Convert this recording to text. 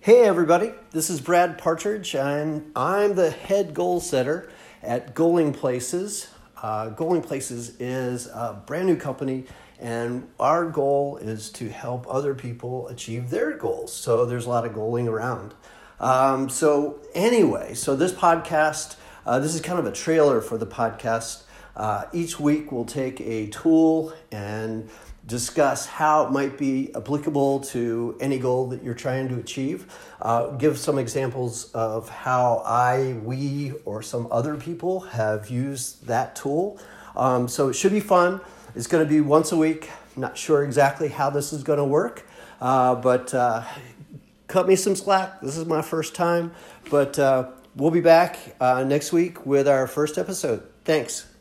Hey everybody, this is Brad Partridge, and I'm the head goal setter at Goaling Places. Goaling Places is a brand new company, and our goal is to help other people achieve their goals. So there's a lot of goaling around. So this podcast, this is kind of a trailer for the podcast. Each week we'll take a tool and discuss how it might be applicable to any goal that you're trying to achieve. Give some examples of how we, or some other people have used that tool. So it should be fun. It's going to be once a week. Not sure exactly how this is going to work, but cut me some slack. This is my first time, but we'll be back next week with our first episode. Thanks.